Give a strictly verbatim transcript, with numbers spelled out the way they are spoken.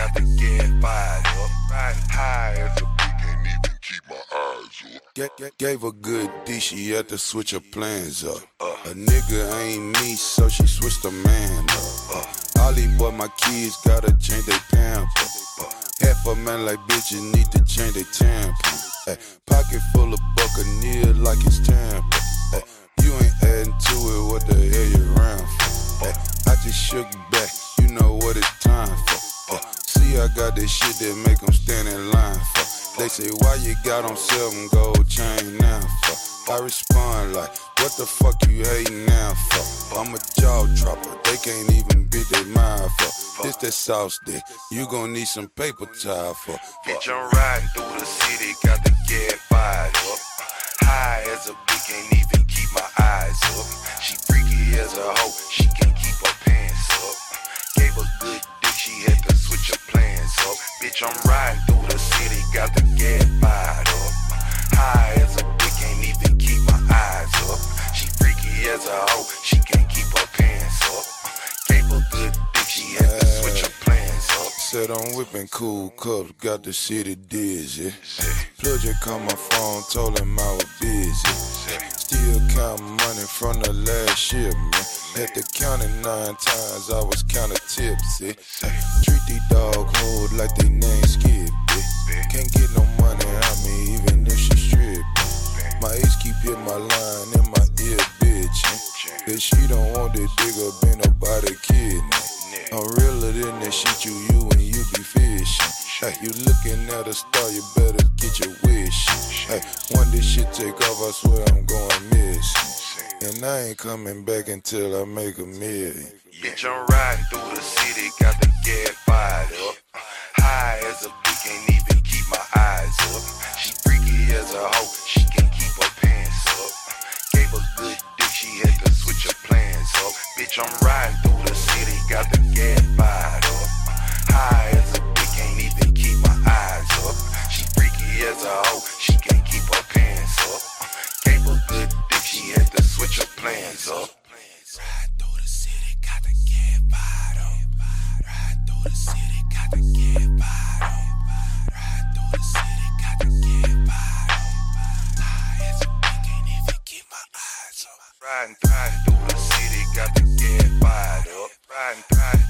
got the gas fired up. Riding high as a bitch, can't even keep my eyes up. G- g- gave a good D, she had to switch her plans up. Uh, a nigga ain't me, so she switched her man up. Uh, Ollie, but my kids gotta change their pamper. Uh, half a man like bitches need to change their temper. Ay, pocket full of Buccaneer like it's Tampa. Ay, you ain't adding to it, what the hell you around for? Ay, I just shook back, you know what it's time for. Ay, see, I got this shit that make them stand in line for. They say, why you got on seven gold chain now for? I respond like, what the fuck you hating now for? I'm a jaw dropper, they can't even beat their mind for. This that sauce dick, you gon' need some paper towel for. Bitch, I'm riding through the city, got the gas fired up. High as a bitch, can't even keep my eyes up. She freaky as a hoe, she can't keep her pants up. Gave her good dick, she had to switch her plans up. Bitch, I'm riding through the city, got the gas fired up. High as a bitch, can't even keep my eyes up. She freaky as a hoe, she can't keep her pants up. Gave her good dick, she had to switch her plans up. Said I'm whipping cool cups, got the city dizzy. Plug just called my phone, told him I was busy. Still counting money from the last year, man. Had to count it nine times, I was kinda tipsy. Treat these dogs hoes like they name Skippy. Can't get no money out me, even if she stripping. My ex keep hitting my line in my ear, bitchin'. Cause she don't want this digger, been nobody kidding. I'm realer than that shit you you when you be fishing. Hey, you looking at a star, you better get your wish. Hey, when this shit take off, I swear I'm going missing. And I ain't coming back until I make a million. Bitch, I'm riding through the city, got the gas fired up. High as a bitch, can't even keep my eyes up. She freaky as a hoe, she can't keep her pants up. Gave her good dick, she had to switch her plans up. Bitch, I'm riding through the city, got the gas fired up. High as a bitch, can't even keep my eyes up. She freaky as a hoe, she can't keep her pants up. Gave her good dick, she had to switch her plans up. Ride through the city, got the gas fired up. Ride through the city, got the gas fired up. Ride through the city, got the gas fired up. High as a bitch, can't even keep my eyes up. Riding, riding through the city, got the gas fired up. Riding, riding.